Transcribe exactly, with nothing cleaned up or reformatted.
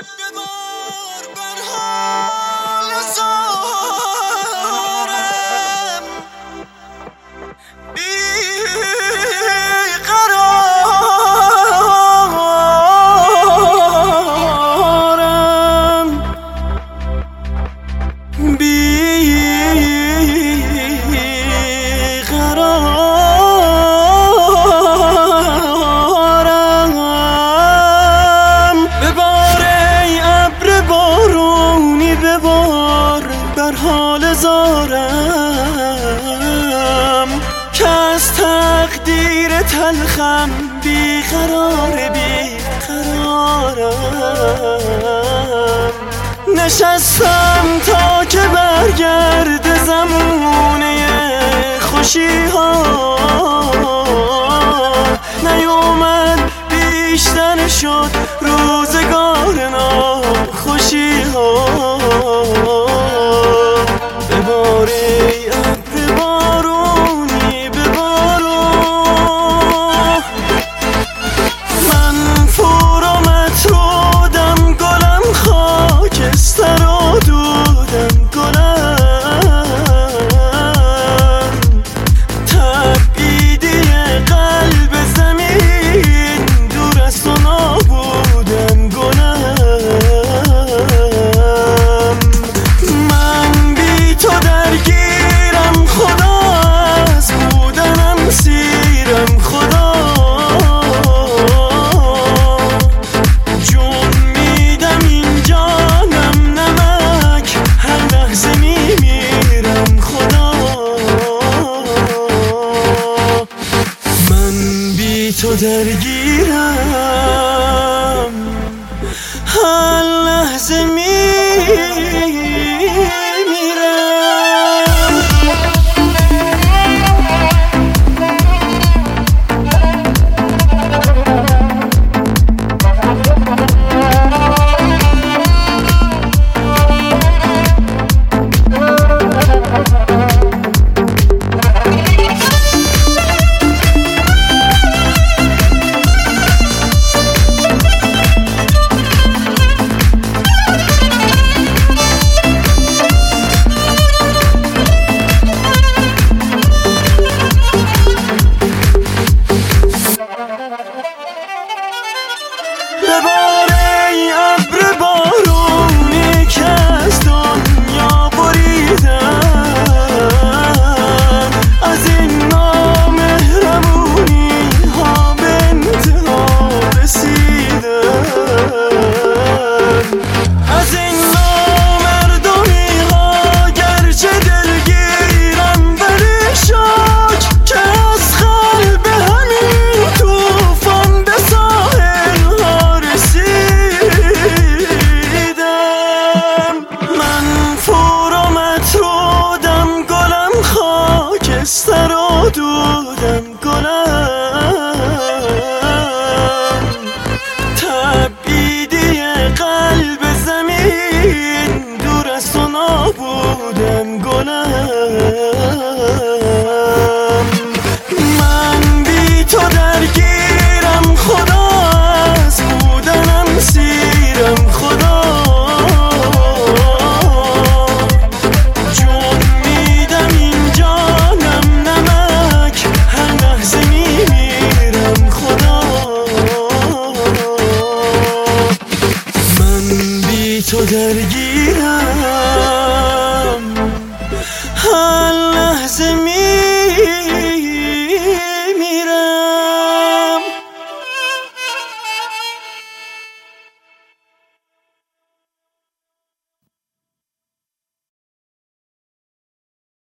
ببار بر حال زارم بی قرارم بی بر حال زارم که از تقدیر تلخم بی قرار بی قرارم نشستم تا که برگرد زمونه خوشی ها نیومد بیشتر شد روزگار ناخوشی ها بباری ابر بارونی ببارو من فور و مطرودم گلم خاکستر و دودم گلم تبعیدی قلب زمین دور از تو نابودم گلم تو درگیرم هر لحظه ببار ای ابر بارونی که از دنیا بریدم از این نامهرمونی ها به انتها رسیدم از این نامردمی ها گرچه دلگیرم ولی شاک که از قلب همین توفان به ساحل خاکستر و دودم گلم تبعیدی قلب زمین دور از تو نابودم گلم من بی تو درگیرم خدا از بودنم سیرم خدا تو درگیرم